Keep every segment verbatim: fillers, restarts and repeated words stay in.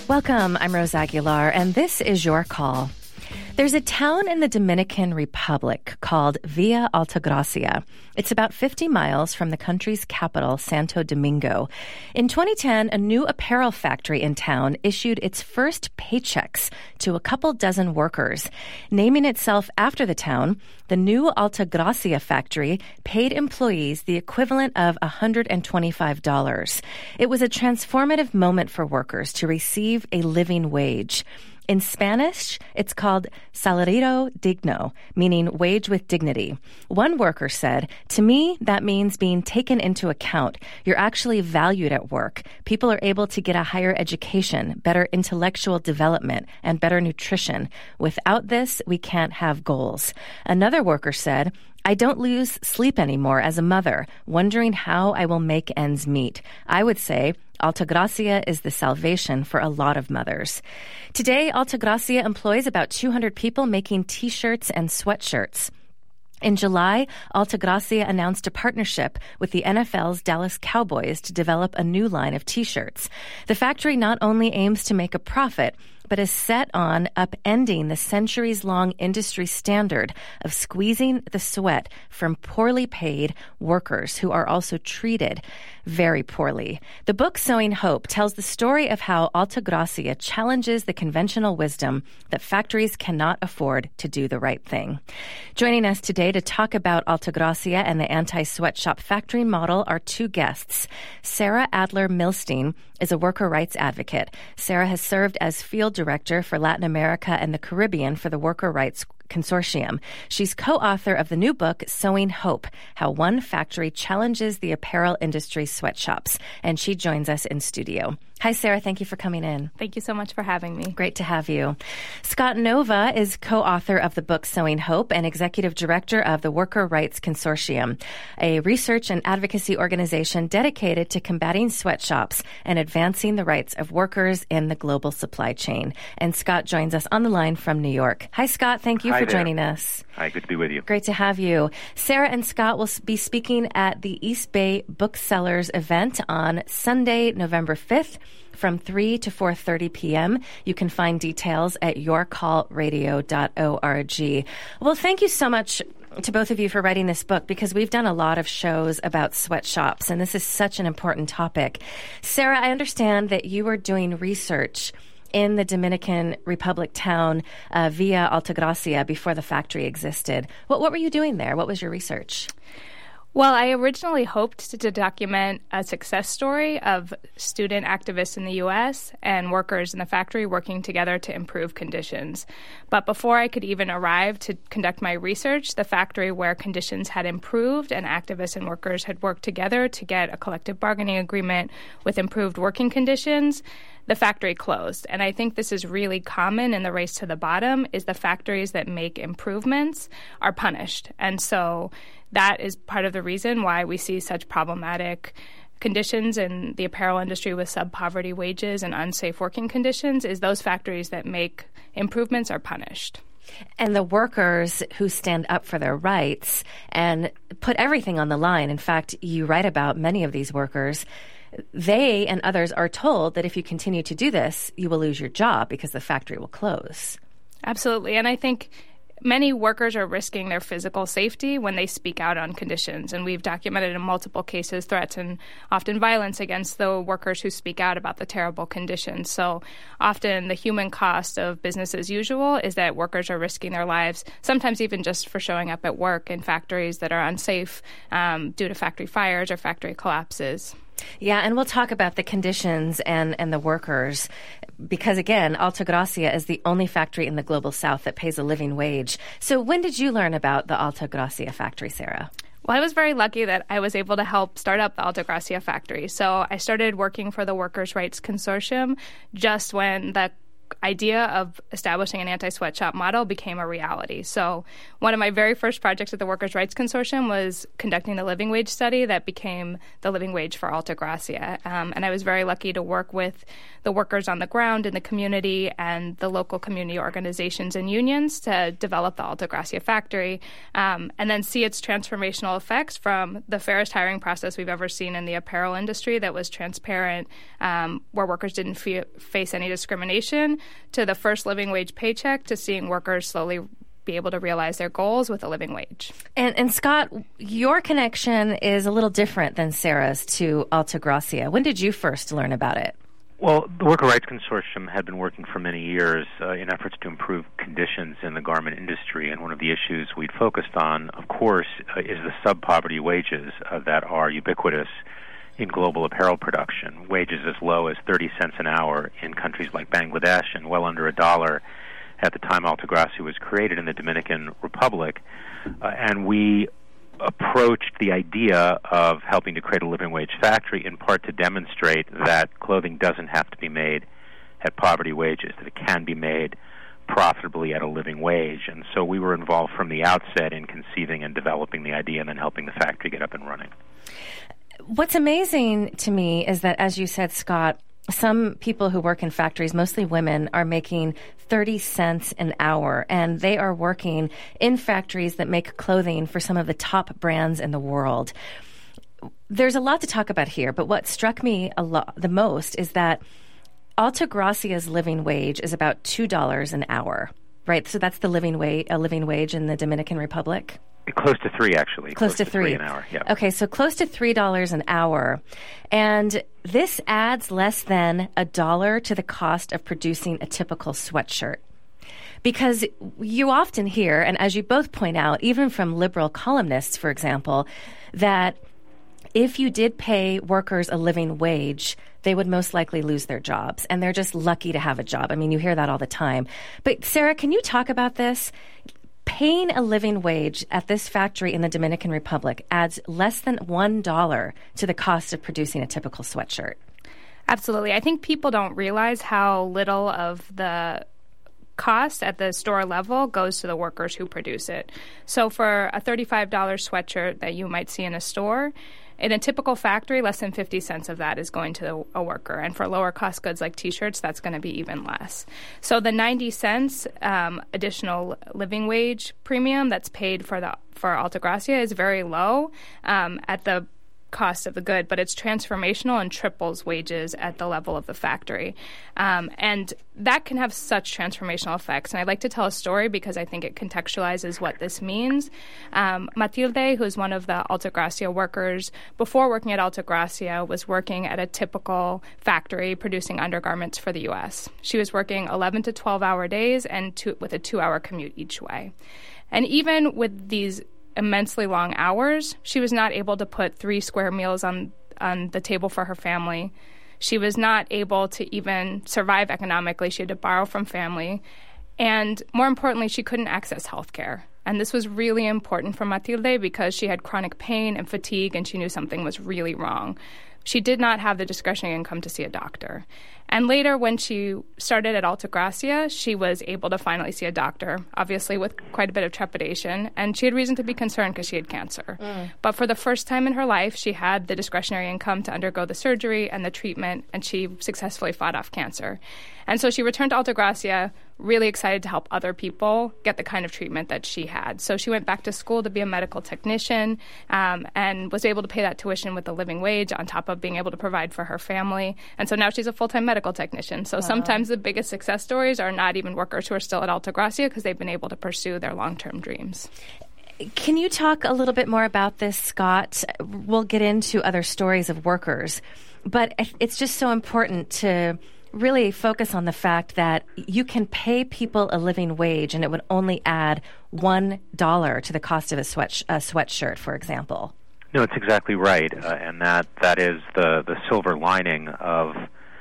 Welcome, I'm Rose Aguilar, and this is Your Call. There's a town in the Dominican Republic called Villa Altagracia. It's about fifty miles from the country's capital, Santo Domingo. In twenty ten, a new apparel factory in town issued its first paychecks to a couple dozen workers. Naming itself after the town, the new Altagracia factory paid employees the equivalent of one hundred twenty-five dollars. It was a transformative moment for workers to receive a living wage. In Spanish, it's called salario digno, meaning wage with dignity. One worker said, "To me, that means being taken into account. You're actually valued at work. People are able to get a higher education, better intellectual development, and better nutrition. Without this, we can't have goals." Another worker said, "I don't lose sleep anymore as a mother, wondering how I will make ends meet. I would say Altagracia is the salvation for a lot of mothers." Today, Altagracia employs about two hundred people making T-shirts and sweatshirts. In July, Altagracia announced a partnership with the N F L's Dallas Cowboys to develop a new line of T-shirts. The factory not only aims to make a profit, but is set on upending the centuries-long industry standard of squeezing the sweat from poorly paid workers who are also treated very poorly. The book Sowing Hope tells the story of how Altagracia challenges the conventional wisdom that factories cannot afford to do the right thing. Joining us today to talk about Altagracia and the anti-sweatshop factory model are two guests. Sarah Adler-Milstein is a worker rights advocate. Sarah has served as field director for Latin America and the Caribbean for the Worker Rights Consortium. She's co-author of the new book, Sowing Hope, How One Factory Challenges the Apparel Industry's Sweatshops. And she joins us in studio. Hi, Sarah. Thank you for coming in. Thank you so much for having me. Great to have you. Scott Nova is co-author of the book Sowing Hope and executive director of the Worker Rights Consortium, a research and advocacy organization dedicated to combating sweatshops and advancing the rights of workers in the global supply chain. And Scott joins us on the line from New York. Hi, Scott. Thank you Hi for there. joining us. Hi, good to be with you. Great to have you. Sarah and Scott will be speaking at the East Bay Booksellers event on Sunday, November fifth from three to four thirty p.m. You can find details at your call radio dot org. Well, thank you so much to both of you for writing this book, because we've done a lot of shows about sweatshops, and this is such an important topic. Sarah, I understand that you were doing research in the Dominican Republic town uh, Villa Altagracia before the factory existed. What, what were you doing there? What was your research? Well, I originally hoped to, to document a success story of student activists in the U S and workers in the factory working together to improve conditions. But before I could even arrive to conduct my research, the factory where conditions had improved and activists and workers had worked together to get a collective bargaining agreement with improved working conditions, the factory closed. And I think this is really common in the race to the bottom, is the factories that make improvements are punished. And so that is part of the reason why we see such problematic conditions in the apparel industry with sub-poverty wages and unsafe working conditions, is those factories that make improvements are punished. And the workers who stand up for their rights and put everything on the line. In fact, you write about many of these workers. They and others are told that if you continue to do this, you will lose your job because the factory will close. Absolutely. And I think many workers are risking their physical safety when they speak out on conditions. And we've documented in multiple cases threats and often violence against the workers who speak out about the terrible conditions. So often the human cost of business as usual is that workers are risking their lives, sometimes even just for showing up at work in factories that are unsafe um, due to factory fires or factory collapses. Yeah, and we'll talk about the conditions and, and the workers because, again, Altagracia is the only factory in the global south that pays a living wage. So when did you learn about the Altagracia factory, Sarah? Well, I was very lucky that I was able to help start up the Altagracia factory. So I started working for the Workers' Rights Consortium just when the idea of establishing an anti-sweatshop model became a reality. So one of my very first projects at the Workers' Rights Consortium was conducting the living wage study that became the living wage for Altagracia. Um, and I was very lucky to work with the workers on the ground in the community and the local community organizations and unions to develop the Altagracia factory, um, and then see its transformational effects from the fairest hiring process we've ever seen in the apparel industry that was transparent, um, where workers didn't fe- face any discrimination, to the first living wage paycheck, to seeing workers slowly be able to realize their goals with a living wage. And, and Scott, your connection is a little different than Sarah's to Altagracia. When did you first learn about it? Well, the Workers' Rights Consortium had been working for many years uh, in efforts to improve conditions in the garment industry, and one of the issues we'd focused on, of course, uh, is the sub-poverty wages uh, that are ubiquitous in global apparel production. Wages as low as thirty cents an hour in countries like Bangladesh and well under a dollar at the time Altagracia was created in the Dominican Republic. Uh, and we approached the idea of helping to create a living wage factory in part to demonstrate that clothing doesn't have to be made at poverty wages, that it can be made profitably at a living wage. And so we were involved from the outset in conceiving and developing the idea and then helping the factory get up and running. What's amazing to me is that, as you said, Scott, some people who work in factories, mostly women, are making thirty cents an hour, and they are working in factories that make clothing for some of the top brands in the world. There's a lot to talk about here, but what struck me a lot, the most is that Altagracia's living wage is about two dollars an hour, right? So that's the living wage, a living wage in the Dominican Republic? Close to three, actually. Close, close to, to three. three an hour, yeah. Okay, so close to three dollars an hour. And this adds less than a dollar to the cost of producing a typical sweatshirt. Because you often hear, and as you both point out, even from liberal columnists, for example, that if you did pay workers a living wage, they would most likely lose their jobs. And they're just lucky to have a job. I mean, you hear that all the time. But Sarah, can you talk about this? Paying a living wage at this factory in the Dominican Republic adds less than one dollar to the cost of producing a typical sweatshirt. Absolutely. I think people don't realize how little of the cost at the store level goes to the workers who produce it. So for a thirty-five dollars sweatshirt that you might see in a store, in a typical factory, less than fifty cents of that is going to a worker. And for lower cost goods like T-shirts, that's going to be even less. So the ninety cents um, additional living wage premium that's paid for the for Altagracia is very low um, at the cost of the good, but it's transformational and triples wages at the level of the factory. Um, and that can have such transformational effects. And I'd like to tell a story because I think it contextualizes what this means. Um, Matilde, who's one of the Altagracia workers, before working at Altagracia, was working at a typical factory producing undergarments for the U S. She was working eleven to twelve hour days and two, with a two-hour commute each way. And even with these immensely long hours, she was not able to put three square meals on, on the table for her family. She was not able to even survive economically. She had to borrow from family. And more importantly, she couldn't access health care. And this was really important for Matilde because she had chronic pain and fatigue, and she knew something was really wrong. She did not have the discretionary income to see a doctor. And later, when she started at Altagracia, she was able to finally see a doctor, obviously with quite a bit of trepidation. And she had reason to be concerned because she had cancer. Mm. But for the first time in her life, she had the discretionary income to undergo the surgery and the treatment, and she successfully fought off cancer. And so she returned to Altagracia, really excited to help other people get the kind of treatment that she had. So she went back to school to be a medical technician um, and was able to pay that tuition with a living wage on top of being able to provide for her family. And so now she's a full-time medical technician. So wow. Sometimes the biggest success stories are not even workers who are still at Altagracia because they've been able to pursue their long-term dreams. Can you talk a little bit more about this, Scott? We'll get into other stories of workers, but it's just so important to really focus on the fact that you can pay people a living wage and it would only add one dollar to the cost of a sweat a sweatshirt, for example. No, it's exactly right, uh, and that that is the, the silver lining of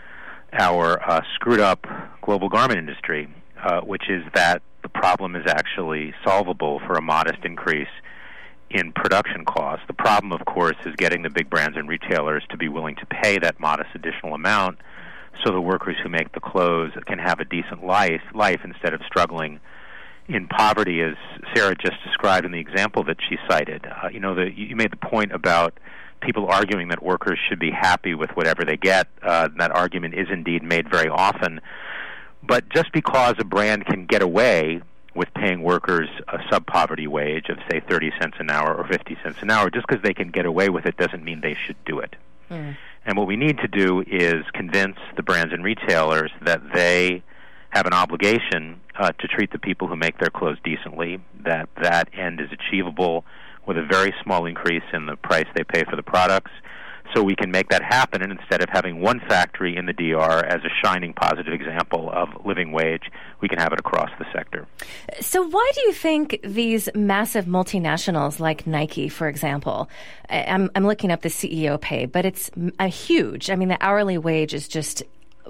our uh, screwed-up global garment industry, uh, which is that the problem is actually solvable for a modest increase in production costs. The problem, of course, is getting the big brands and retailers to be willing to pay that modest additional amount so the workers who make the clothes can have a decent life, life instead of struggling in poverty, as Sarah just described in the example that she cited. Uh, you know, the, you made the point about people arguing that workers should be happy with whatever they get. Uh, that argument is indeed made very often. But just because a brand can get away with paying workers a sub-poverty wage of, say, thirty cents an hour or fifty cents an hour, just because they can get away with it doesn't mean they should do it. Mm. And what we need to do is convince the brands and retailers that they have an obligation uh, to treat the people who make their clothes decently, that that end is achievable with a very small increase in the price they pay for the products, so we can make that happen. And instead of having one factory in the D R as a shining positive example of living wage, we can have it across the sector. So why do you think these massive multinationals like Nike, for example, I'm, I'm looking up the C E O pay, but it's a huge, I mean, the hourly wage is just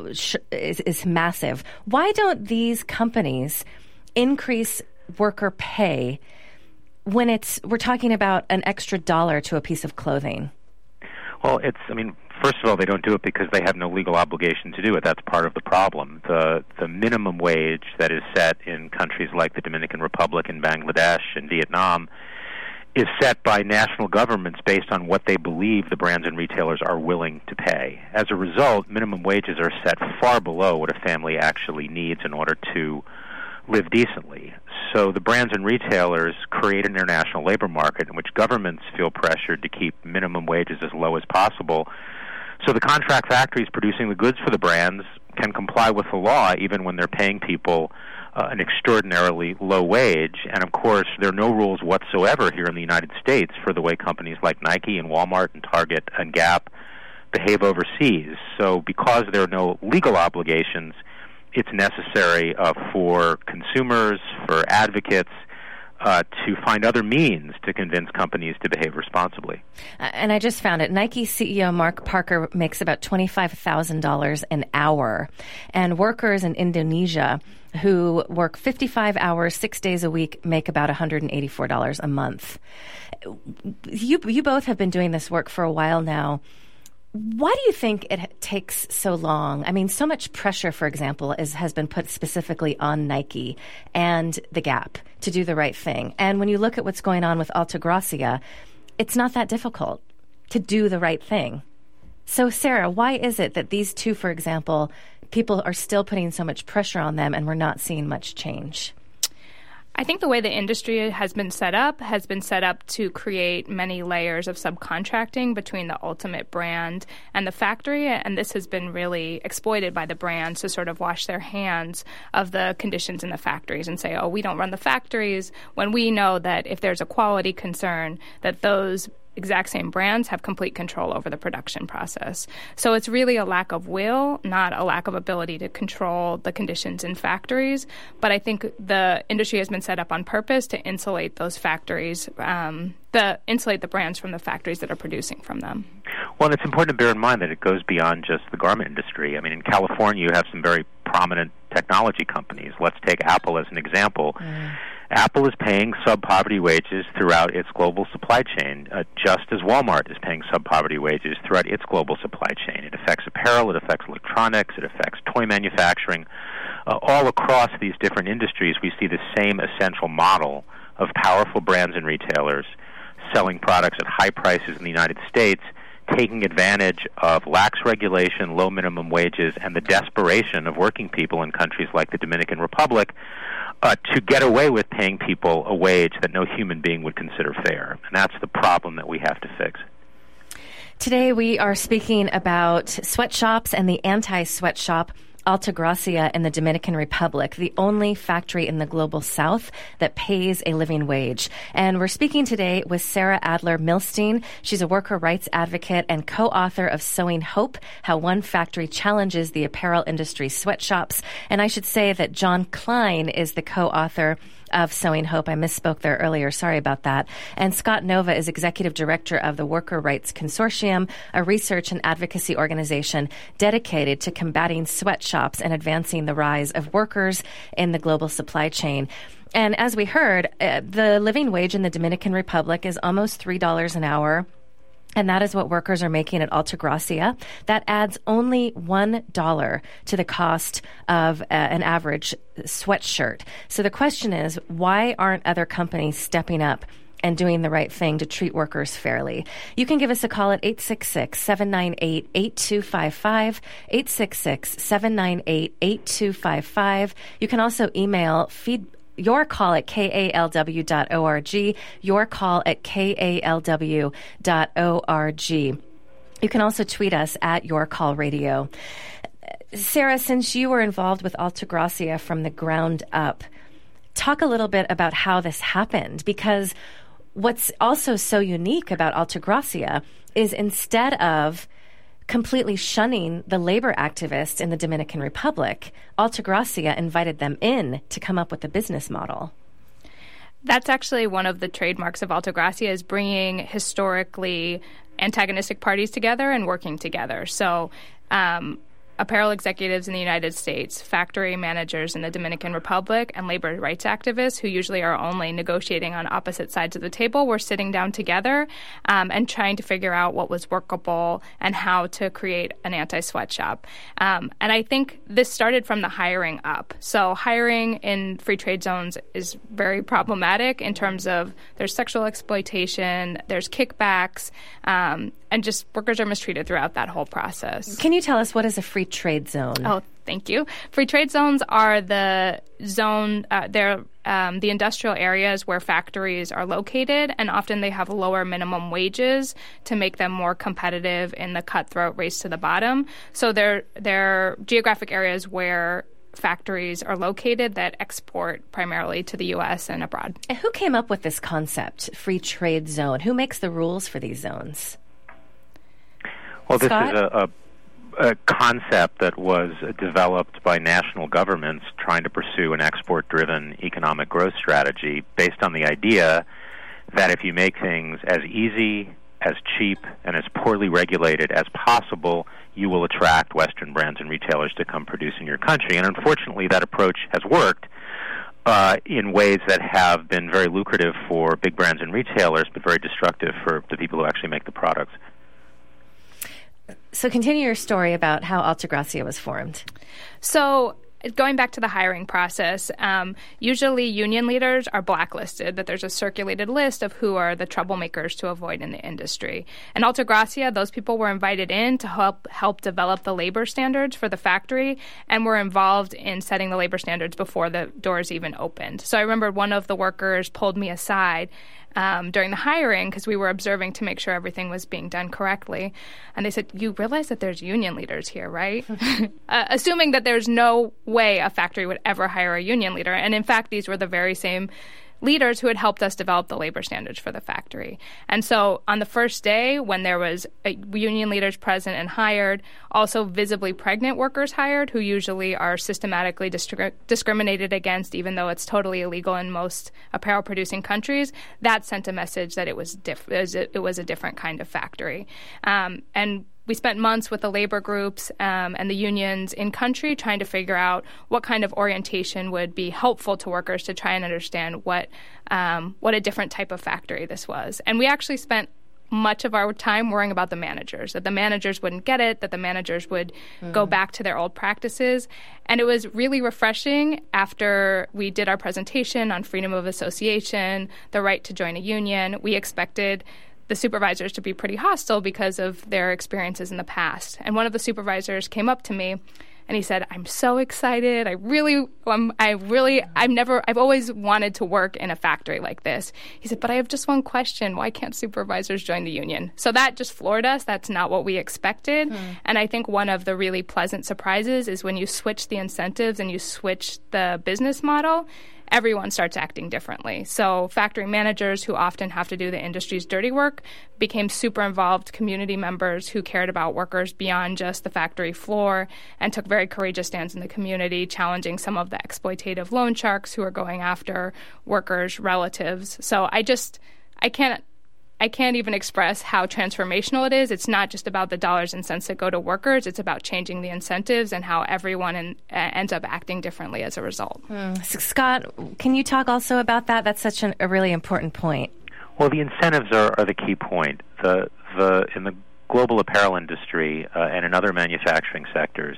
is, is massive. Why don't these companies increase worker pay when it's we're talking about an extra dollar to a piece of clothing? Well, it's, I mean, first of all, they don't do it because they have no legal obligation to do it. That's part of the problem. The the minimum wage that is set in countries like the Dominican Republic and Bangladesh and Vietnam is set by national governments based on what they believe the brands and retailers are willing to pay. As a result, minimum wages are set far below what a family actually needs in order to live decently. So the brands and retailers create an international labor market in which governments feel pressured to keep minimum wages as low as possible. So the contract factories producing the goods for the brands can comply with the law even when they're paying people uh, an extraordinarily low wage. And of course, there are no rules whatsoever here in the United States for the way companies like Nike and Walmart and Target and Gap behave overseas. So because there are no legal obligations, it's necessary uh, for consumers, for advocates, uh, to find other means to convince companies to behave responsibly. And I just found it. Nike C E O Mark Parker makes about twenty-five thousand dollars an hour. And workers in Indonesia who work fifty-five hours, six days a week, make about one hundred eighty-four dollars a month. You, you both have been doing this work for a while now. Why do you think it takes so long? I mean, so much pressure, for example, is, has been put specifically on Nike and the Gap to do the right thing. And when you look at what's going on with Altagracia, it's not that difficult to do the right thing. So, Sarah, why is it that these two, for example, people are still putting so much pressure on them and we're not seeing much change? I think the way the industry has been set up has been set up to create many layers of subcontracting between the ultimate brand and the factory, and this has been really exploited by the brands to sort of wash their hands of the conditions in the factories and say, oh, we don't run the factories, when we know that if there's a quality concern, that those exact same brands have complete control over the production process. So it's really a lack of will, not a lack of ability to control the conditions in factories. But I think the industry has been set up on purpose to insulate those factories, um, the insulate the brands from the factories that are producing from them. Well, and it's important to bear in mind that it goes beyond just the garment industry. I mean, in California, you have some very prominent technology companies. Let's take Apple as an example. Mm. Apple is paying sub-poverty wages throughout its global supply chain, uh, just as Walmart is paying sub-poverty wages throughout its global supply chain. It affects apparel, it affects electronics, it affects toy manufacturing. Uh, all across these different industries, we see the same essential model of powerful brands and retailers selling products at high prices in the United States, taking advantage of lax regulation, low minimum wages, and the desperation of working people in countries like the Dominican Republic uh, to get away with paying people a wage that no human being would consider fair. And that's the problem that we have to fix. Today we are speaking about sweatshops and the anti-sweatshop Altagracia in the Dominican Republic, the only factory in the global south that pays a living wage. And we're speaking today with Sarah Adler-Milstein. She's a worker rights advocate and co-author of Sewing Hope, How One Factory Challenges the Apparel Industry Sweatshops. And I should say that John Klein is the co-author of Sewing Hope. I misspoke there earlier. Sorry about that. And Scott Nova is executive director of the Worker Rights Consortium, a research and advocacy organization dedicated to combating sweatshops and advancing the rise of workers in the global supply chain. And as we heard, uh, the living wage in the Dominican Republic is almost three dollars an hour. And that is what workers are making at Altagracia. That adds only one dollar to the cost of uh, an average sweatshirt. So the question is, why aren't other companies stepping up and doing the right thing to treat workers fairly? You can give us a call at eight six six, seven nine eight, eight two five five, eight six six, seven nine eight, eight two five five. You can also email feedback your call at K A L W dot org, your call at K A L W dot org. You can also tweet us at Your Call Radio. Sarah, since you were involved with Altagracia from the ground up, talk a little bit about how this happened, because what's also so unique about Altagracia is instead of completely shunning the labor activists in the Dominican Republic, Altagracia invited them in to come up with a business model. That's actually one of the trademarks of Altagracia, is bringing historically antagonistic parties together and working together. So um, apparel executives in the United States, factory managers in the Dominican Republic, and labor rights activists, who usually are only negotiating on opposite sides of the table, were sitting down together um, and trying to figure out what was workable and how to create an anti-sweatshop. Um, and I think this started from the hiring up. So hiring in free trade zones is very problematic in terms of there's sexual exploitation, there's kickbacks, um, and just workers are mistreated throughout that whole process. Can you tell us, what is a free trade zone? Oh, thank you. Free trade zones are the zone, uh, they're um, the industrial areas where factories are located, and often they have lower minimum wages to make them more competitive in the cutthroat race to the bottom. So they're, they're geographic areas where factories are located that export primarily to the U S and abroad. And who came up with this concept, free trade zone? Who makes the rules for these zones? Well, this Scott? is a, a, a concept that was developed by national governments trying to pursue an export-driven economic growth strategy based on the idea that if you make things as easy, as cheap, and as poorly regulated as possible, you will attract Western brands and retailers to come produce in your country. And unfortunately, that approach has worked uh, in ways that have been very lucrative for big brands and retailers, but very destructive for the people who actually make the products. So continue your story about how Altagracia was formed. So going back to the hiring process, um, usually union leaders are blacklisted, that there's a circulated list of who are the troublemakers to avoid in the industry. In Altagracia, those people were invited in to help help develop the labor standards for the factory, and were involved in setting the labor standards before the doors even opened. So I remember one of the workers pulled me aside Um, during the hiring, because we were observing to make sure everything was being done correctly. And they said, "You realize that there's union leaders here, right?" uh, assuming that there's no way a factory would ever hire a union leader. And in fact, these were the very same leaders who had helped us develop the labor standards for the factory. And so on the first day, when there was a union leaders present and hired, also visibly pregnant workers hired, who usually are systematically distri- discriminated against, even though it's totally illegal in most apparel-producing countries, that sent a message that it was, diff- it was, a, it was a different kind of factory. Um, and we spent months with the labor groups um, and the unions in country trying to figure out what kind of orientation would be helpful to workers to try and understand what um, what a different type of factory this was. And we actually spent much of our time worrying about the managers, that the managers wouldn't get it, that the managers would mm. go back to their old practices. And it was really refreshing after we did our presentation on freedom of association, the right to join a union. We expected the supervisors to be pretty hostile because of their experiences in the past. And one of the supervisors came up to me and he said, "I'm so excited. I really, I'm, I really, I've never, I've always wanted to work in a factory like this." He said, "But I have just one question. Why can't supervisors join the union?" So that just floored us. That's not what we expected. Mm. And I think one of the really pleasant surprises is when you switch the incentives and you switch the business model, everyone starts acting differently. So factory managers, who often have to do the industry's dirty work, became super involved community members who cared about workers beyond just the factory floor and took very courageous stands in the community, challenging some of the exploitative loan sharks who are going after workers' relatives. So I just, I can't, I can't even express how transformational it is. It's not just about the dollars and cents that go to workers. It's about changing the incentives and how everyone in, uh, ends up acting differently as a result. Mm. So Scott, can you talk also about that? That's such an, a really important point. Well, the incentives are, are the key point. The the in the global apparel industry uh, and in other manufacturing sectors,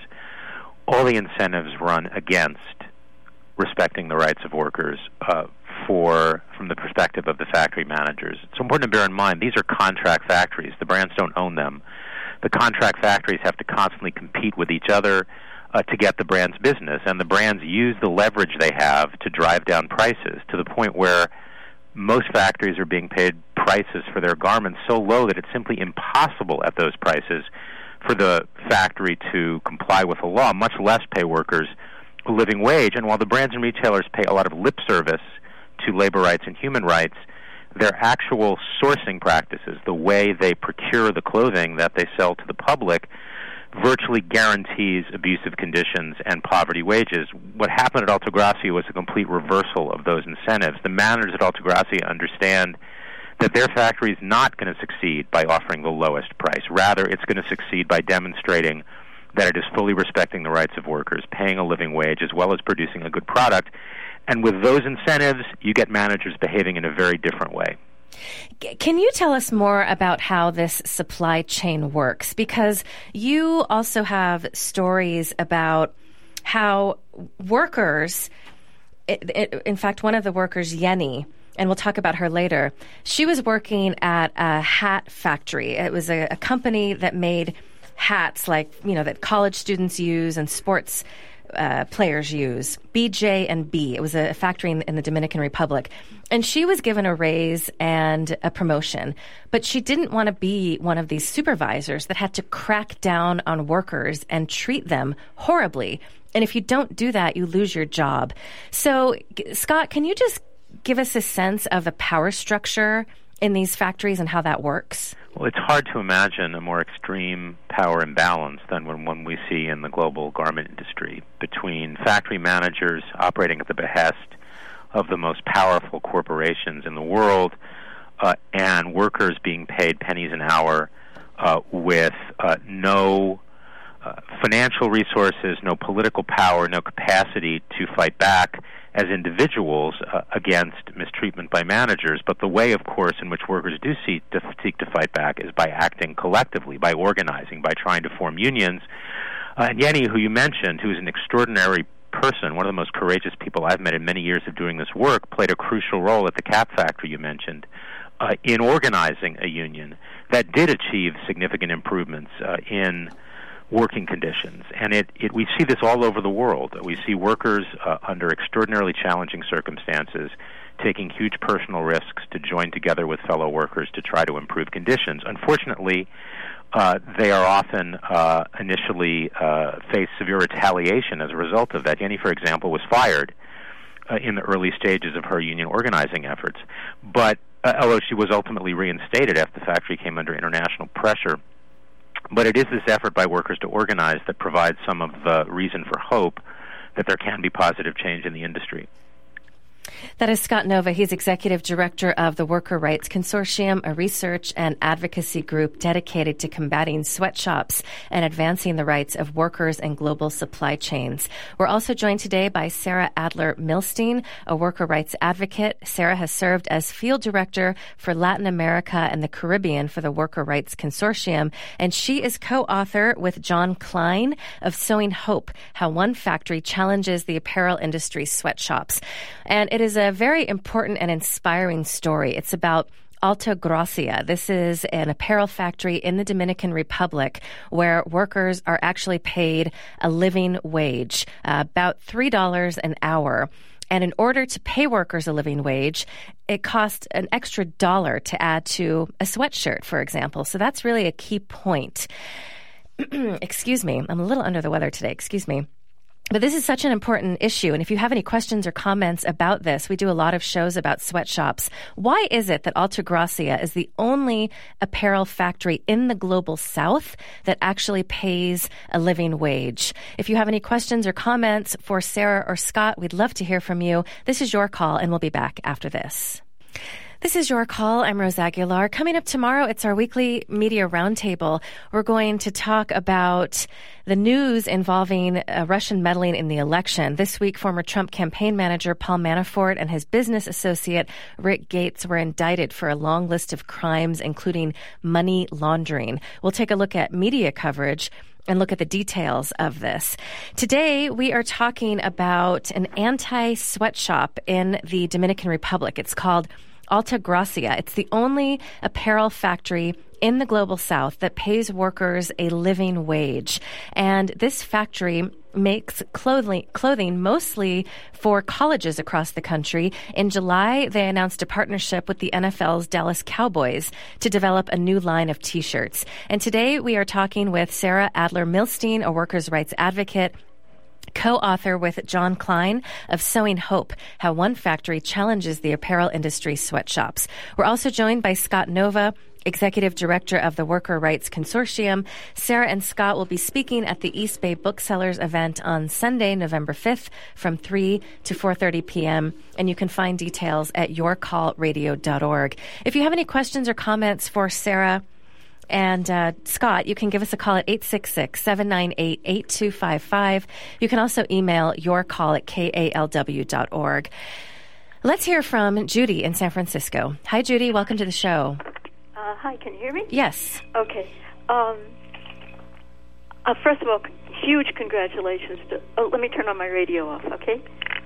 all the incentives run against respecting the rights of workers uh, for from the perspective of the factory managers. It's important to bear in mind these are contract factories. The brands don't own them. The contract factories have to constantly compete with each other uh, to get the brand's business, and the brands use the leverage they have to drive down prices to the point where most factories are being paid prices for their garments so low that it's simply impossible at those prices for the factory to comply with the law, much less pay workers a living wage. And while the brands and retailers pay a lot of lip service to labor rights and human rights, their actual sourcing practices, the way they procure the clothing that they sell to the public, virtually guarantees abusive conditions and poverty wages. What happened at Altagracia was a complete reversal of those incentives. The managers at Altagracia understand that their factory is not going to succeed by offering the lowest price. Rather, it's going to succeed by demonstrating that it is fully respecting the rights of workers, paying a living wage, as well as producing a good product. And with those incentives, you get managers behaving in a very different way. Can you tell us more about how this supply chain works? Because you also have stories about how workers, it, it, in fact, one of the workers, Jenny, and we'll talk about her later, she was working at a hat factory. It was a, a company that made hats like, you know, that college students use and sports Uh, players use, B J and B. It was a factory in, in the Dominican Republic. And she was given a raise and a promotion, but she didn't want to be one of these supervisors that had to crack down on workers and treat them horribly. And if you don't do that, you lose your job. So, Scott, can you just give us a sense of the power structure in these factories and how that works? Well, it's hard to imagine a more extreme power imbalance than when one we see in the global garment industry between factory managers operating at the behest of the most powerful corporations in the world uh, and workers being paid pennies an hour uh, with uh, no uh, financial resources, no political power, no capacity to fight back as individuals uh, against mistreatment by managers. But the way, of course, in which workers do seek to, seek to fight back is by acting collectively, by organizing, by trying to form unions. Uh, and Jenny, who you mentioned, who is an extraordinary person, one of the most courageous people I've met in many years of doing this work, played a crucial role at the cap factory you mentioned uh, in organizing a union that did achieve significant improvements uh, in working conditions. And it, it we see this all over the world. We see workers uh, under extraordinarily challenging circumstances taking huge personal risks to join together with fellow workers to try to improve conditions. Unfortunately, uh, they are often uh, initially uh, face severe retaliation as a result of that. Jenny, for example, was fired uh, in the early stages of her union organizing efforts. But uh, although she was ultimately reinstated after the factory came under international pressure, but it is this effort by workers to organize that provides some of the reason for hope that there can be positive change in the industry. That is Scott Nova. He's Executive Director of the Worker Rights Consortium, a research and advocacy group dedicated to combating sweatshops and advancing the rights of workers and global supply chains. We're also joined today by Sarah Adler-Milstein, a worker rights advocate. Sarah has served as Field Director for Latin America and the Caribbean for the Worker Rights Consortium, and she is co-author with John Klein of Sowing Hope, How One Factory Challenges the Apparel Industry's Sweatshops. And it is a very important and inspiring story. It's about Altagracia. This is an apparel factory in the Dominican Republic where workers are actually paid a living wage, uh, about three dollars an hour. And in order to pay workers a living wage, it costs an extra dollar to add to a sweatshirt, for example. So that's really a key point. Excuse me. I'm a little under the weather today. Excuse me. But this is such an important issue, and if you have any questions or comments about this, we do a lot of shows about sweatshops. Why is it that Altagracia is the only apparel factory in the global south that actually pays a living wage? If you have any questions or comments for Sarah or Scott, we'd love to hear from you. This is your call, and we'll be back after this. This is Your Call. I'm Rose Aguilar. Coming up tomorrow, it's our weekly media roundtable. We're going to talk about the news involving uh, Russian meddling in the election. This week, former Trump campaign manager Paul Manafort and his business associate Rick Gates were indicted for a long list of crimes, including money laundering. We'll take a look at media coverage and look at the details of this. Today, we are talking about an anti-sweatshop in the Dominican Republic. It's called Alta Gracia. It's the only apparel factory in the global south that pays workers a living wage. And this factory makes clothing, clothing mostly for colleges across the country. In July, they announced a partnership with the N F L's Dallas Cowboys to develop a new line of T-shirts. And today we are talking with Sarah Adler-Milstein, a workers' rights advocate, co-author with John Klein of Sewing Hope, How One Factory Challenges the Apparel Industry Sweatshops. We're also joined by Scott Nova, Executive Director of the Worker Rights Consortium. Sarah and Scott will be speaking at the East Bay Booksellers event on Sunday, November fifth from three to four thirty p.m. And you can find details at your call radio dot org. If you have any questions or comments for Sarah and uh, Scott, you can give us a call at eight six six, seven nine eight, eight two five five. You can also email yourcall at k a l w dot org. Let's hear from Judy in San Francisco. Hi, Judy. Welcome to the show. Uh, hi, can you hear me? Yes. Okay. Um, uh, first of all, huge congratulations to... Oh, let me turn on my radio off, okay?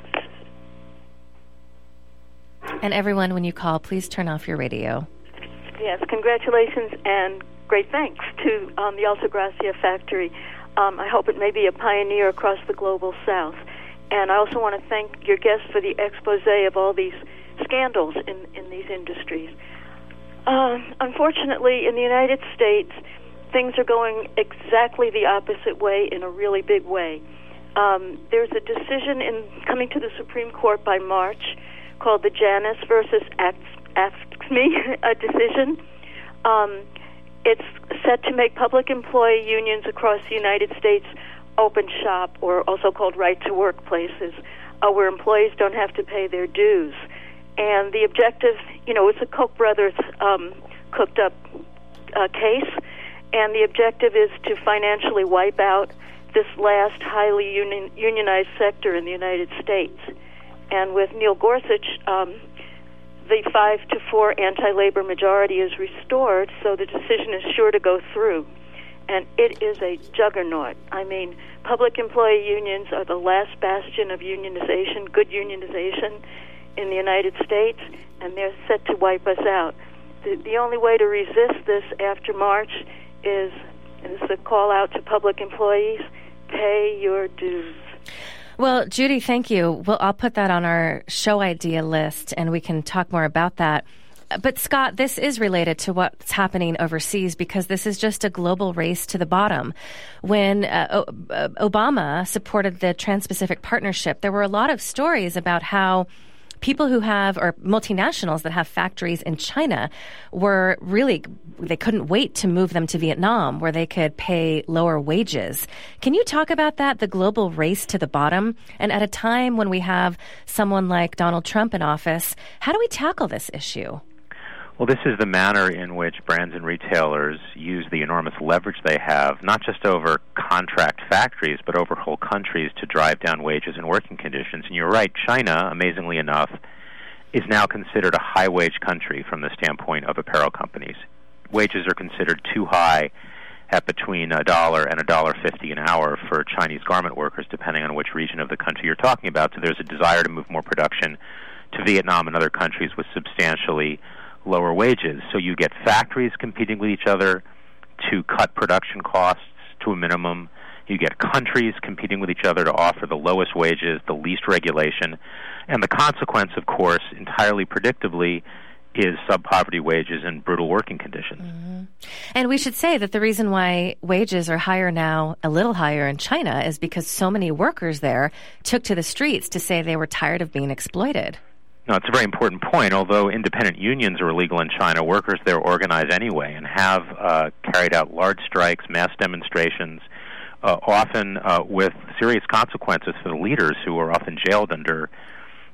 And everyone, when you call, please turn off your radio. Yes, congratulations and great thanks to um, the Alta Gracia factory. Um, I hope it may be a pioneer across the global south. And I also want to thank your guests for the expose of all these scandals in, in these industries. Uh, unfortunately, in the United States, things are going exactly the opposite way in a really big way. Um, there's a decision in coming to the Supreme Court by March called the Janus versus AFSCME a decision. Um, it's set to make public employee unions across the United States open shop, or also called right-to-work places, uh, where employees don't have to pay their dues. And the objective, you know, it's a Koch brothers um, cooked-up uh, case, and the objective is to financially wipe out this last highly union, unionized sector in the United States. And with Neil Gorsuch, um, the five to four anti-labor majority is restored, so the decision is sure to go through. And it is a juggernaut. I mean, public employee unions are the last bastion of unionization, good unionization in the United States, and they're set to wipe us out. The, the only way to resist this after March is, and this is a call out to public employees, pay your dues. Well, Judy, thank you. Well, I'll put that on our show idea list, and we can talk more about that. But, Scott, this is related to what's happening overseas because this is just a global race to the bottom. When uh, o- Obama supported the Trans-Pacific Partnership, there were a lot of stories about how people who have, or multinationals that have factories in China were really, they couldn't wait to move them to Vietnam where they could pay lower wages. Can you talk about that, the global race to the bottom? And at a time when we have someone like Donald Trump in office, how do we tackle this issue? Well, this is the manner in which brands and retailers use the enormous leverage they have, not just over contract factories, but over whole countries to drive down wages and working conditions. And you're right, China, amazingly enough, is now considered a high-wage country from the standpoint of apparel companies. Wages are considered too high at between a dollar and a dollar fifty an hour for Chinese garment workers, depending on which region of the country you're talking about. So there's a desire to move more production to Vietnam and other countries with substantially lower wages. So you get factories competing with each other to cut production costs to a minimum. You get countries competing with each other to offer the lowest wages, the least regulation. And the consequence, of course, entirely predictably, is sub-poverty wages and brutal working conditions. Mm-hmm. And we should say that the reason why wages are higher now, a little higher in China, is because so many workers there took to the streets to say they were tired of being exploited. No, it's a very important point. Although independent unions are illegal in China, workers there organize anyway and have uh, carried out large strikes, mass demonstrations, uh, often uh, with serious consequences for the leaders who are often jailed under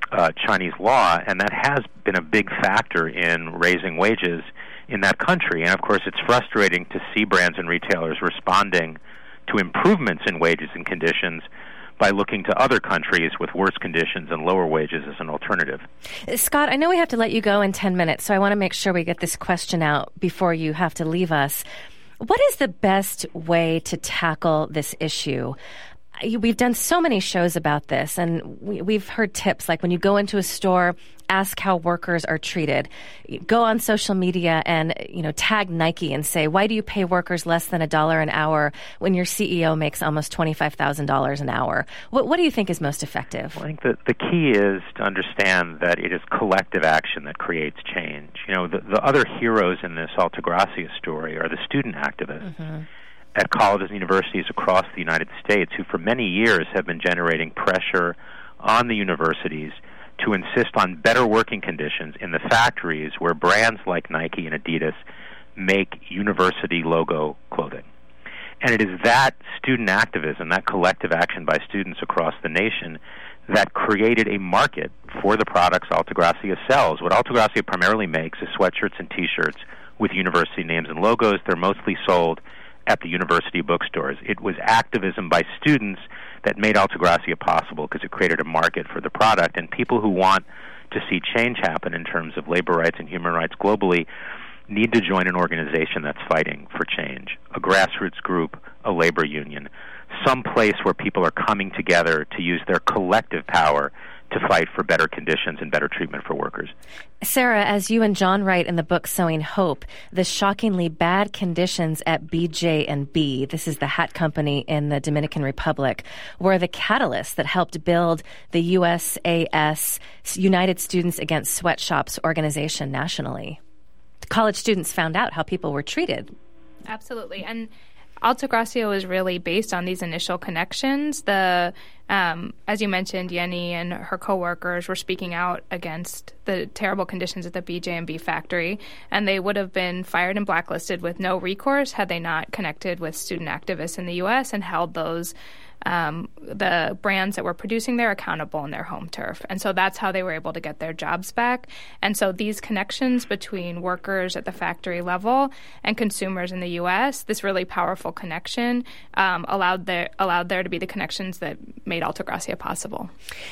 uh, Chinese law, and that has been a big factor in raising wages in that country. And, of course, it's frustrating to see brands and retailers responding to improvements in wages and conditions by looking to other countries with worse conditions and lower wages as an alternative. Scott, I know we have to let you go in ten minutes, so I want to make sure we get this question out before you have to leave us. What is the best way to tackle this issue? We've done so many shows about this, and we, we've heard tips like when you go into a store, ask how workers are treated. Go on social media and, you know, tag Nike and say, why do you pay workers less than a dollar an hour when your C E O makes almost twenty-five thousand dollars an hour? What, what do you think is most effective? Well, I think that the key is to understand that it is collective action that creates change. You know, the, the other heroes in this Altagracia story are the student activists. Mm-hmm. At colleges and universities across the United States who for many years have been generating pressure on the universities to insist on better working conditions in the factories where brands like Nike and Adidas make university logo clothing. And it is that student activism, that collective action by students across the nation that created a market for the products Altagracia sells. What Altagracia primarily makes is sweatshirts and T-shirts with university names and logos. They're mostly sold at the university bookstores. It was activism by students that made Altagracia possible because it created a market for the product. And people who want to see change happen in terms of labor rights and human rights globally need to join an organization that's fighting for change, a grassroots group, a labor union, some place where people are coming together to use their collective power to fight for better conditions and better treatment for workers. Sarah, as you and John write in the book Sowing Hope, the shockingly bad conditions at B J and B, this is the hat company in the Dominican Republic, were the catalyst that helped build the U S A S, United Students Against Sweatshops organization nationally. College students found out how people were treated. Absolutely. And Altagracia was really based on these initial connections. The, um, as you mentioned, Yenny and her coworkers were speaking out against the terrible conditions at the B J and B factory, and they would have been fired and blacklisted with no recourse had they not connected with student activists in the U S and held those um, the brands that were producing there accountable in their home turf. And so that's how they were able to get their jobs back. And so these connections between workers at the factory level and consumers in the U S, this really powerful connection, um, allowed there allowed there to be the connections that made Altagracia possible.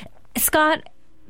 Scott,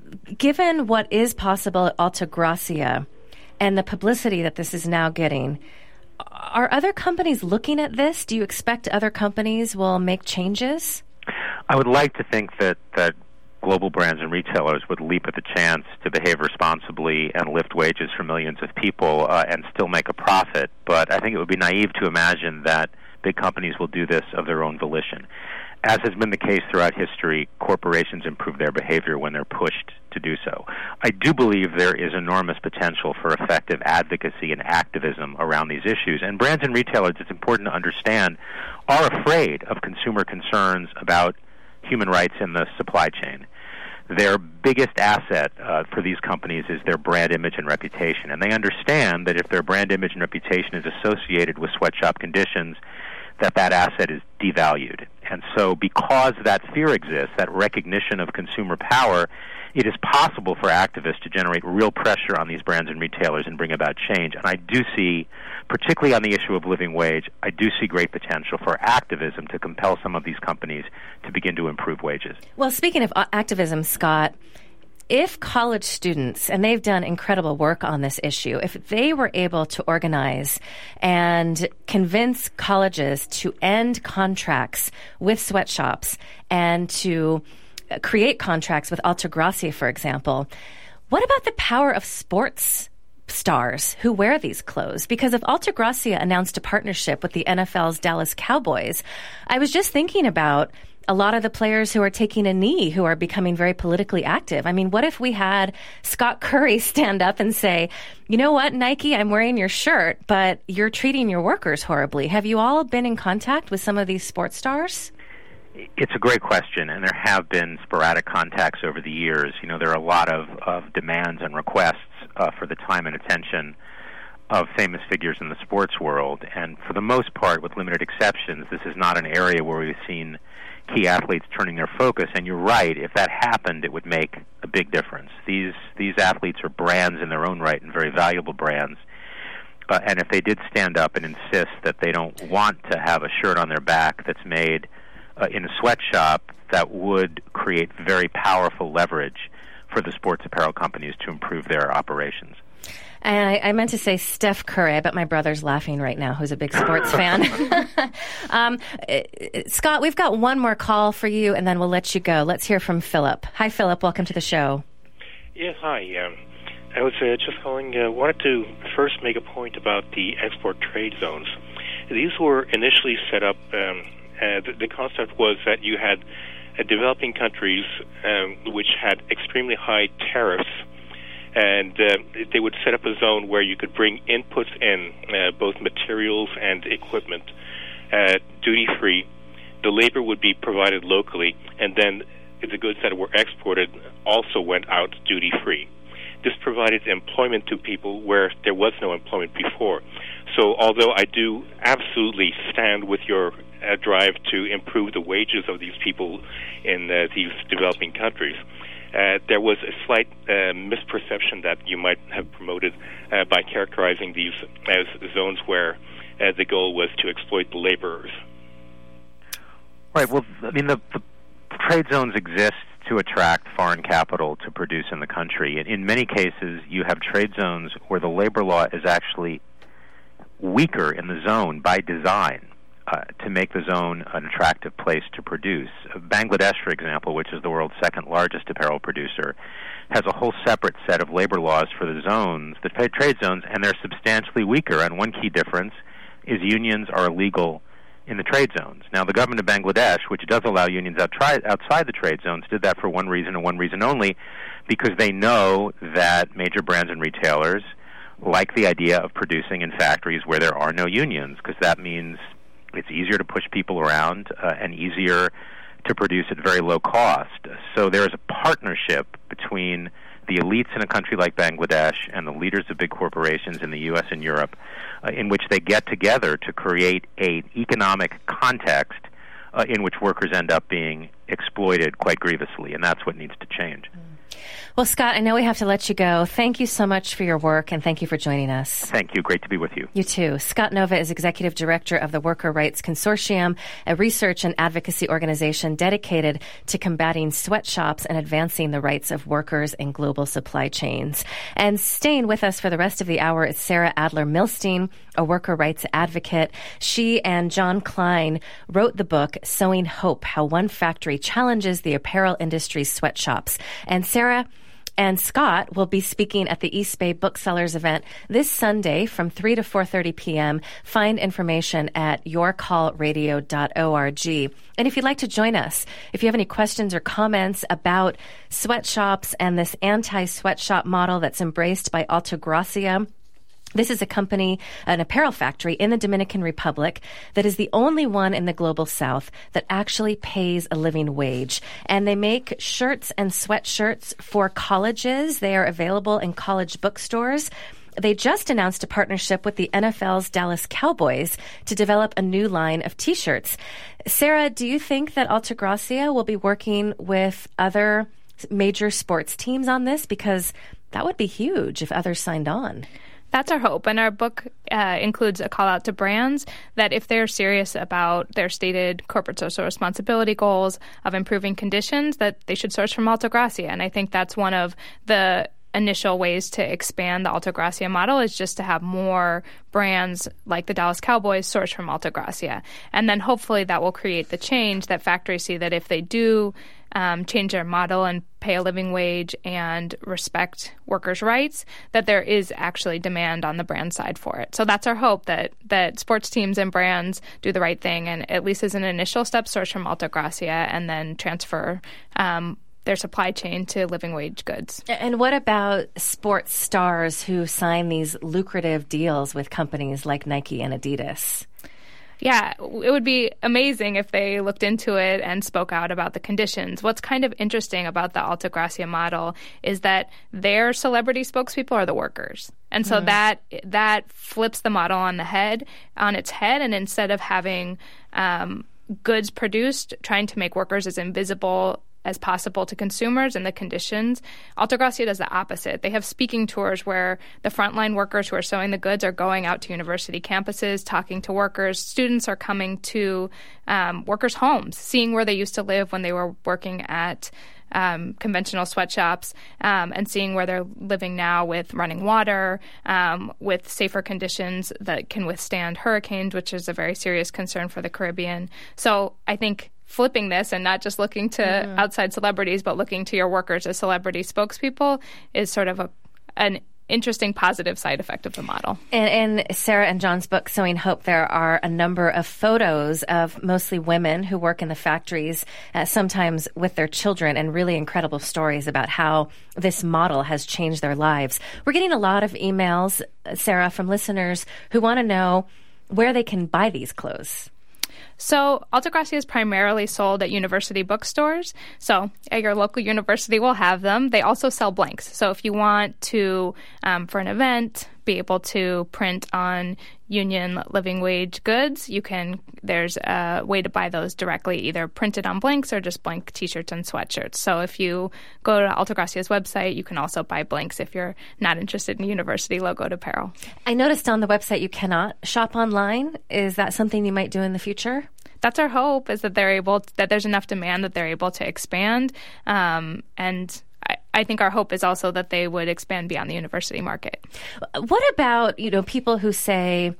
given what is possible at Altagracia and the publicity that this is now getting, are other companies looking at this? Do you expect other companies will make changes? I would like to think that, that global brands and retailers would leap at the chance to behave responsibly and lift wages for millions of people uh, and still make a profit. But I think it would be naive to imagine that big companies will do this of their own volition. As has been the case throughout history, corporations improve their behavior when they're pushed to do so. I do believe there is enormous potential for effective advocacy and activism around these issues. And brands and retailers, it's important to understand, are afraid of consumer concerns about human rights in the supply chain. Their biggest asset uh, for these companies is their brand image and reputation. And they understand that if their brand image and reputation is associated with sweatshop conditions, that that asset is devalued. And so because that fear exists, that recognition of consumer power, it is possible for activists to generate real pressure on these brands and retailers and bring about change. And I do see, particularly on the issue of living wage, I do see great potential for activism to compel some of these companies to begin to improve wages. Well, speaking of activism, Scott, if college students, and they've done incredible work on this issue, if they were able to organize and convince colleges to end contracts with sweatshops and to create contracts with Altagracia, for example, what about the power of sports stars who wear these clothes? Because if Altagracia announced a partnership with the N F L's Dallas Cowboys, I was just thinking about a lot of the players who are taking a knee, who are becoming very politically active. I mean, what if we had Scott Curry stand up and say, you know what, Nike, I'm wearing your shirt, but you're treating your workers horribly. Have you all been in contact with some of these sports stars? It's a great question, and there have been sporadic contacts over the years. You know, there are a lot of, of demands and requests uh, for the time and attention of famous figures in the sports world, and for the most part, with limited exceptions, this is not an area where we've seen key athletes turning their focus. And you're right, if that happened, it would make a big difference. These these athletes are brands in their own right and very valuable brands. Uh, and if they did stand up and insist that they don't want to have a shirt on their back that's made uh, in a sweatshop, that would create very powerful leverage for the sports apparel companies to improve their operations. And I, I meant to say Steph Curry, but my brother's laughing right now, who's a big sports fan. um, Scott, we've got one more call for you, and then we'll let you go. Let's hear from Philip. Hi, Philip. Welcome to the show. Yes, hi. Um, I was uh, just calling, uh, wanted to first make a point about the export trade zones. These were initially set up, um, uh, the, the concept was that you had uh, developing countries um, which had extremely high tariffs, and uh, they would set up a zone where you could bring inputs in, uh, both materials and equipment, uh, duty-free. The labor would be provided locally, and then the goods that were exported also went out duty-free. This provided employment to people where there was no employment before. So although I do absolutely stand with your uh, drive to improve the wages of these people in uh, these developing countries, uh, there was a slight uh, misperception that you might have promoted uh, by characterizing these as zones where uh, the goal was to exploit the laborers. Right. Well, I mean, the, the trade zones exist to attract foreign capital to produce in the country. In many cases, you have trade zones where the labor law is actually weaker in the zone by design uh, to make the zone an attractive place to produce. Bangladesh, for example, which is the world's second largest apparel producer, has a whole separate set of labor laws for the zones, the trade zones, and they're substantially weaker. And one key difference is unions are illegal in the trade zones. Now, the government of Bangladesh, which does allow unions outside the trade zones, did that for one reason and one reason only, because they know that major brands and retailers like the idea of producing in factories where there are no unions, because that means it's easier to push people around uh, and easier to produce at very low cost. So there is a partnership between the elites in a country like Bangladesh and the leaders of big corporations in the U S and Europe, uh, in which they get together to create an economic context uh, in which workers end up being exploited quite grievously, and that's what needs to change. Well, Scott, I know we have to let you go. Thank you so much for your work, and thank you for joining us. Thank you. Great to be with you. You too. Scott Nova is Executive Director of the Worker Rights Consortium, a research and advocacy organization dedicated to combating sweatshops and advancing the rights of workers in global supply chains. And staying with us for the rest of the hour is Sarah Adler-Milstein, a worker rights advocate. She and John Klein wrote the book, Sowing Hope, How One Factory Challenges the Apparel Industry's Sweatshops. And Sarah and Scott will be speaking at the East Bay Booksellers event this Sunday from three to four thirty p.m. Find information at your call radio dot org. And if you'd like to join us, if you have any questions or comments about sweatshops and this anti-sweatshop model that's embraced by Altagracia, this is a company, an apparel factory in the Dominican Republic that is the only one in the global south that actually pays a living wage. And they make shirts and sweatshirts for colleges. They are available in college bookstores. They just announced a partnership with the N F L's Dallas Cowboys to develop a new line of T-shirts. Sarah, do you think that Altagracia will be working with other major sports teams on this? Because that would be huge if others signed on. That's our hope. And our book uh, includes a call out to brands that if they're serious about their stated corporate social responsibility goals of improving conditions, that they should source from Altagracia. And I think that's one of the initial ways to expand the Altagracia model is just to have more brands like the Dallas Cowboys source from Altagracia. And then hopefully that will create the change that factories see that if they do um, change their model and pay a living wage and respect workers' rights, that there is actually demand on the brand side for it. So that's our hope, that that sports teams and brands do the right thing and at least as an initial step source from Altagracia and then transfer um their supply chain to living wage goods. And what about sports stars who sign these lucrative deals with companies like Nike and Adidas? Yeah, it would be amazing if they looked into it and spoke out about the conditions. What's kind of interesting about the Altagracia model is that their celebrity spokespeople are the workers. And so mm. that that flips the model on the head, on its head, and instead of having um, goods produced, trying to make workers as invisible as possible to consumers and the conditions. Altagracia does the opposite. They have speaking tours where the frontline workers who are sewing the goods are going out to university campuses, talking to workers. Students are coming to um, workers' homes, seeing where they used to live when they were working at um, conventional sweatshops, um, and seeing where they're living now with running water, um, with safer conditions that can withstand hurricanes, which is a very serious concern for the Caribbean. So I think flipping this and not just looking to mm-hmm. outside celebrities, but looking to your workers as celebrity spokespeople is sort of a an interesting positive side effect of the model. And in Sarah and John's book, Sewing Hope, there are a number of photos of mostly women who work in the factories, uh, sometimes with their children, and really incredible stories about how this model has changed their lives. We're getting a lot of emails, Sarah, from listeners who want to know where they can buy these clothes. So Altagracia is primarily sold at university bookstores. So at your local university will have them. They also sell blanks. So if you want to, um, for an event, be able to print on union living wage goods, you can. There's a way to buy those directly, either printed on blanks or just blank T-shirts and sweatshirts. So if you go to Altagracia's website, you can also buy blanks if you're not interested in university logoed apparel. I noticed on the website you cannot shop online. Is that something you might do in the future? That's our hope, is that they're able to, that there's enough demand that they're able to expand. Um, and I, I think our hope is also that they would expand beyond the university market. What about, you know, people who say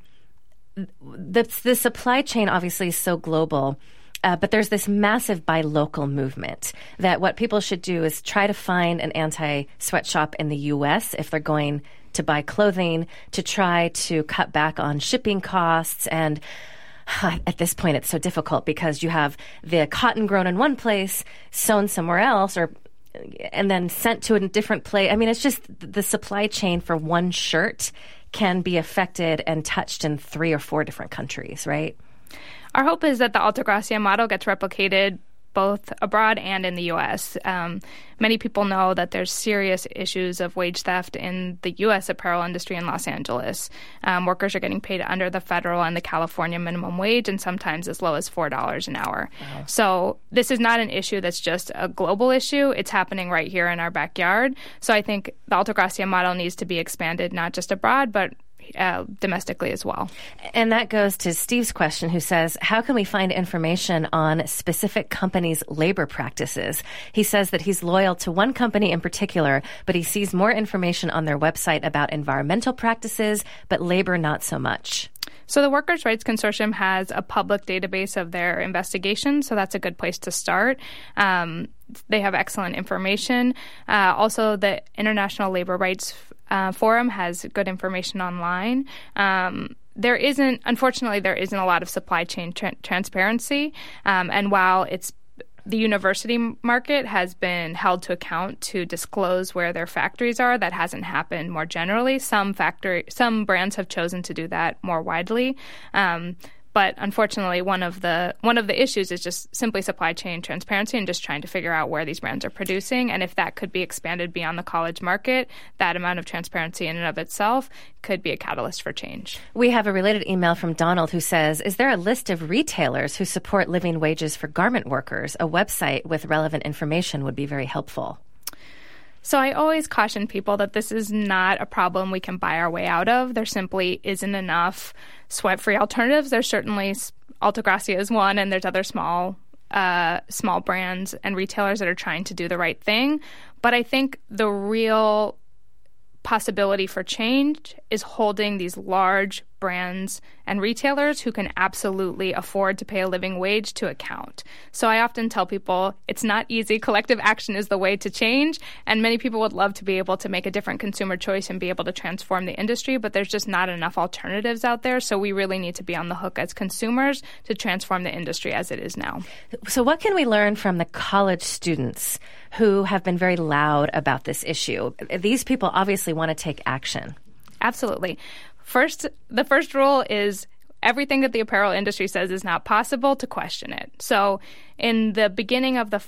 the, the supply chain obviously is so global, uh, but there's this massive buy local movement that what people should do is try to find an anti-sweatshop in the U S if they're going to buy clothing, to try to cut back on shipping costs. And at this point, it's so difficult because you have the cotton grown in one place, sewn somewhere else, or and then sent to a different place. I mean, it's just the supply chain for one shirt can be affected and touched in three or four different countries, right? Our hope is that the Altagracia model gets replicated both abroad and in the U S. Um, many people know that there's serious issues of wage theft in the U S apparel industry in Los Angeles. Um, workers are getting paid under the federal and the California minimum wage, and sometimes as low as four dollars an hour. Wow. So this is not an issue that's just a global issue. It's happening right here in our backyard. So I think the Altagracia model needs to be expanded not just abroad, but Uh, domestically as well. And that goes to Steve's question, who says, how can we find information on specific companies' labor practices? He says that he's loyal to one company in particular, but he sees more information on their website about environmental practices, but labor not so much. So the Workers' Rights Consortium has a public database of their investigations, so that's a good place to start. Um, they have excellent information. Uh, also, the International Labor Rights uh, Forum has good information online. Um, there isn't, unfortunately, there isn't a lot of supply chain tra- transparency, um, and while it's the university market has been held to account to disclose where their factories are. That hasn't happened more generally. Some factory, some brands have chosen to do that more widely. Um, but unfortunately, one of the one of the issues is just simply supply chain transparency and just trying to figure out where these brands are producing. And if that could be expanded beyond the college market, that amount of transparency in and of itself could be a catalyst for change. We have a related email from Donald who says, is there a list of retailers who support living wages for garment workers? A website with relevant information would be very helpful. So I always caution people that this is not a problem we can buy our way out of. There simply isn't enough sweat-free alternatives. There's certainly Altagracia is one, and there's other small uh, small brands and retailers that are trying to do the right thing. But I think the real possibility for change is holding these large brands and retailers who can absolutely afford to pay a living wage to account. So I often tell people it's not easy. Collective action is the way to change, and many people would love to be able to make a different consumer choice and be able to transform the industry, but there's just not enough alternatives out there. So we really need to be on the hook as consumers to transform the industry as it is now. So what can we learn from the college students who have been very loud about this issue? These people obviously want to take action. Absolutely. First, the first rule is everything that the apparel industry says is not possible, to question it. So in the beginning of the fight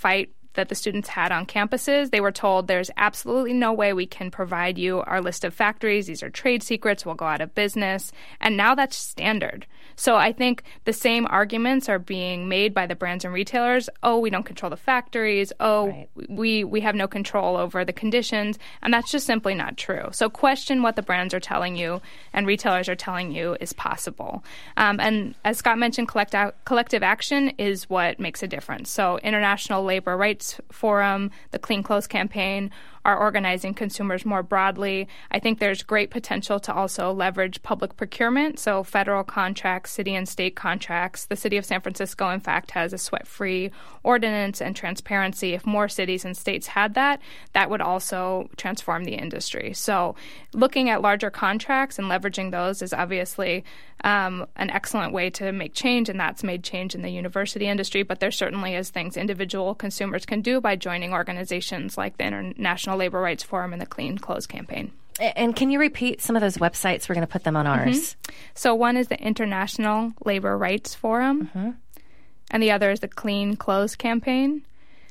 that the students had on campuses. They were told there's absolutely no way we can provide you our list of factories. These are trade secrets. We'll go out of business. And now that's standard. So I think the same arguments are being made by the brands and retailers. Oh, we don't control the factories. Oh, right. we, we have no control over the conditions. And that's just simply not true. So question what the brands are telling you and retailers are telling you is possible. Um, and as Scott mentioned, collect out, collective action is what makes a difference. So International Labor Rights Forum, the Clean Clothes Campaign are organizing consumers more broadly. I think there's great potential to also leverage public procurement, so federal contracts, city and state contracts. The city of San Francisco, in fact, has a sweat-free ordinance and transparency. If more cities and states had that, that would also transform the industry. So looking at larger contracts and leveraging those is obviously um, an excellent way to make change, and that's made change in the university industry. But there certainly is things individual consumers can do by joining organizations like the International Labor Rights Forum and the Clean Clothes Campaign. And can you repeat some of those websites? We're going to put them on ours. Mm-hmm. So one is the International Labor Rights Forum, mm-hmm. and the other is the Clean Clothes Campaign.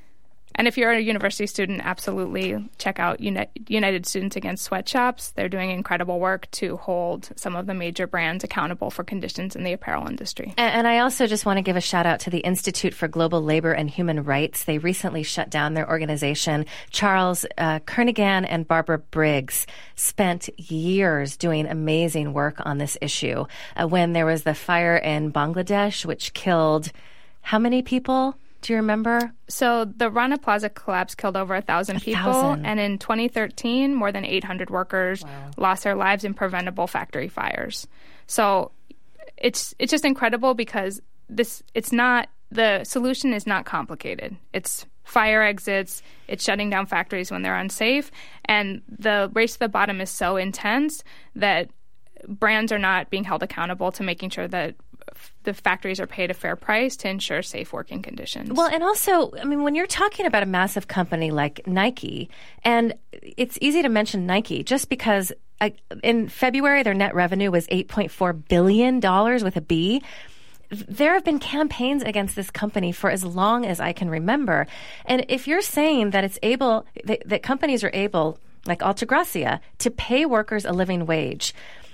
And if you're a university student, absolutely check out Uni- United Students Against Sweatshops. They're doing incredible work to hold some of the major brands accountable for conditions in the apparel industry. And, and I also just want to give a shout out to the Institute for Global Labor and Human Rights. They recently shut down their organization. Charles uh, Kernaghan and Barbara Briggs spent years doing amazing work on this issue. Uh, when there was the fire in Bangladesh, which killed how many people? Do you remember? So the Rana Plaza collapse killed over a thousand a people, thousand. And in twenty thirteen, more than eight hundred workers wow. lost their lives in preventable factory fires. So it's it's just incredible because this it's not the solution is not complicated. It's fire exits, it's shutting down factories when they're unsafe, and the race to the bottom is so intense that brands are not being held accountable to making sure that the factories are paid a fair price to ensure safe working conditions. Well, and also, I mean, when you're talking about a massive company like Nike, and it's easy to mention Nike just because uh, in February their net revenue was eight point four billion dollars with a B. There have been campaigns against this company for as long as I can remember. And if you're saying that it's able, that, that companies are able, like Altagracia, to pay workers a living wage,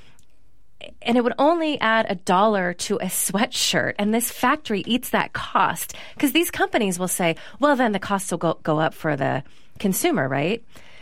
and it would only add a dollar to a sweatshirt, and this factory eats that cost, because these companies will say, well, then the costs will go, go up for the consumer, right?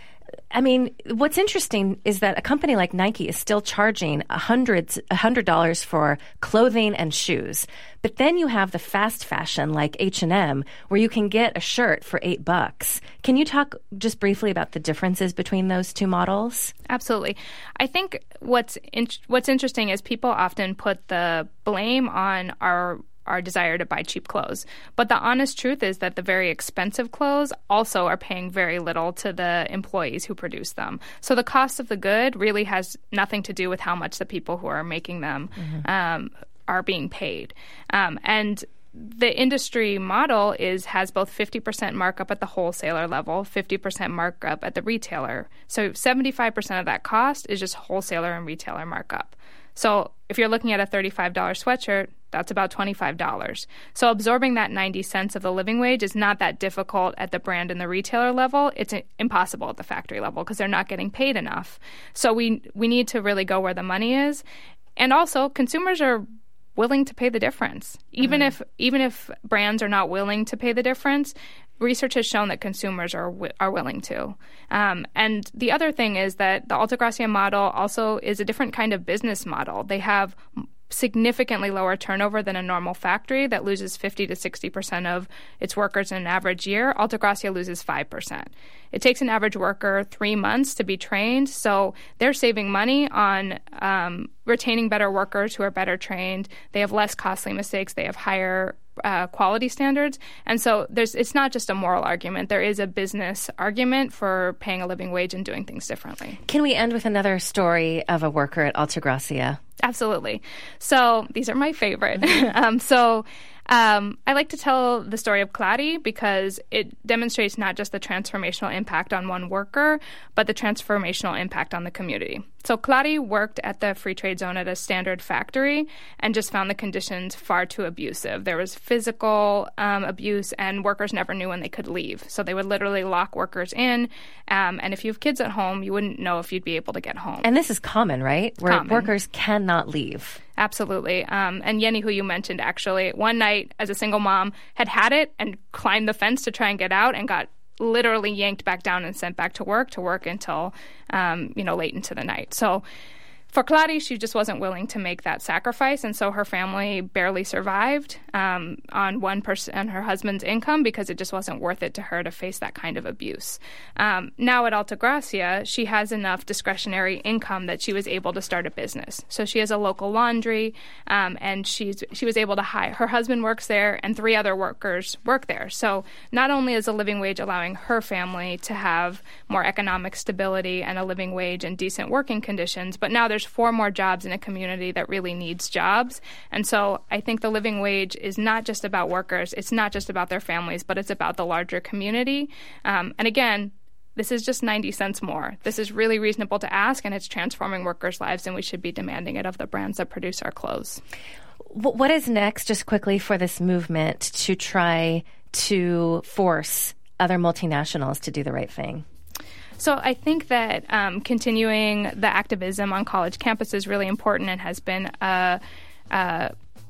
I mean, what's interesting is that a company like Nike is still charging a hundred a hundred dollars for clothing and shoes, but then you have the fast fashion like H and M, where you can get a shirt for eight bucks. Can you talk just briefly about the differences between those two models? Absolutely. I think what's in, what's interesting is people often put the blame on our our desire to buy cheap clothes. But the honest truth is that the very expensive clothes also are paying very little to the employees who produce them. So the cost of the good really has nothing to do with how much the people who are making them mm-hmm. um, are being paid. Um, and the industry model is has both fifty percent markup at the wholesaler level, fifty percent markup at the retailer. So seventy-five percent of that cost is just wholesaler and retailer markup. So if you're looking at a thirty-five dollars sweatshirt, that's about twenty-five dollars. So absorbing that ninety cents of the living wage is not that difficult at the brand and the retailer level. It's impossible at the factory level because they're not getting paid enough. So we we need to really go where the money is. And also, consumers are willing to pay the difference. Even mm. if even if brands are not willing to pay the difference, research has shown that consumers are are willing to. Um, and the other thing is that the Altagracia model also is a different kind of business model. They have significantly lower turnover than a normal factory that loses fifty to sixty percent of its workers in an average year. Altagracia loses five percent. It takes an average worker three months to be trained, so they're saving money on um, retaining better workers who are better trained. They have less costly mistakes. They have higher uh, quality standards. And so there's it's not just a moral argument. There is a business argument for paying a living wage and doing things differently. Can we end with another story of a worker at Altagracia? Absolutely. So these are my favorite. Mm-hmm. um, so Um, I like to tell the story of Clary because it demonstrates not just the transformational impact on one worker, but the transformational impact on the community. So Clary worked at the free trade zone at a standard factory and just found the conditions far too abusive. There was physical um, abuse, and workers never knew when they could leave. So they would literally lock workers in, um, and if you have kids at home, you wouldn't know if you'd be able to get home. And this is common, right? Where common. Workers cannot leave. Absolutely. Um, and Yenny, who you mentioned, actually, one night as a single mom, had had it and climbed the fence to try and get out and got literally yanked back down and sent back to work, to work until, um, you know, late into the night. So for Clary, she just wasn't willing to make that sacrifice, and so her family barely survived um, on one person and her husband's income because it just wasn't worth it to her to face that kind of abuse. Um, now at Altagracia, she has enough discretionary income that she was able to start a business. So she has a local laundry, um, and she's she was able to hire. Her husband works there, and three other workers work there. So not only is a living wage allowing her family to have more economic stability and a living wage and decent working conditions, but now there's four more jobs in a community that really needs jobs. And so I think the living wage is not just about workers, it's not just about their families, but it's about the larger community. Um, and again, this is just ninety cents more. This is really reasonable to ask, and it's transforming workers' lives, and we should be demanding it of the brands that produce our clothes. What is next, just quickly, for this movement to try to force other multinationals to do the right thing? So I think that um, continuing the activism on college campuses is really important and has been uh, uh,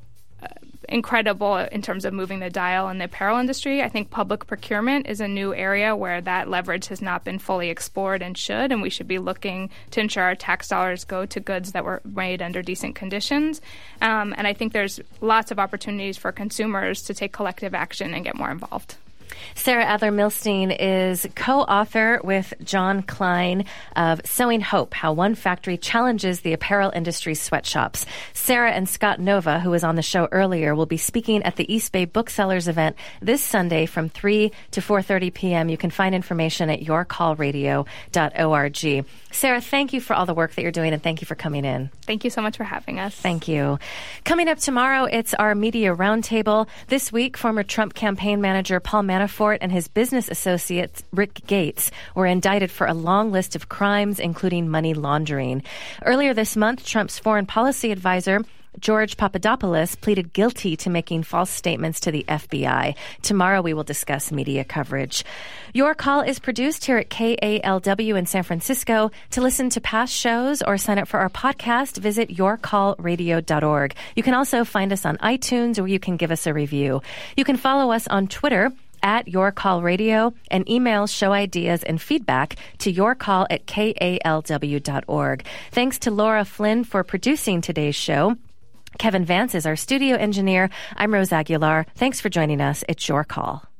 incredible in terms of moving the dial in the apparel industry. I think public procurement is a new area where that leverage has not been fully explored and should, and we should be looking to ensure our tax dollars go to goods that were made under decent conditions. Um, and I think there's lots of opportunities for consumers to take collective action and get more involved. Sarah Adler-Milstein is co-author with John Klein of Sewing Hope, How One Factory Challenges the Apparel Industry's Sweatshops. Sarah and Scott Nova, who was on the show earlier, will be speaking at the East Bay Booksellers event this Sunday from three to four thirty p.m. You can find information at your call radio dot org. Sarah, thank you for all the work that you're doing, and thank you for coming in. Thank you so much for having us. Thank you. Coming up tomorrow, it's our Media Roundtable. This week, former Trump campaign manager Paul Manafort and his business associate Rick Gates were indicted for a long list of crimes, including money laundering. Earlier this month, Trump's foreign policy advisor George Papadopoulos pleaded guilty to making false statements to the F B I. Tomorrow we will discuss media coverage. Your Call is produced here at K A L W in San Francisco. To listen to past shows or sign up for our podcast, visit your call radio dot org. You can also find us on iTunes, where you can give us a review. You can follow us on Twitter at Your Call Radio, and email show ideas and feedback to yourcall at K A L W dot org. Thanks to Laura Flynn for producing today's show. Kevin Vance is our studio engineer. I'm Rose Aguilar. Thanks for joining us. It's Your Call.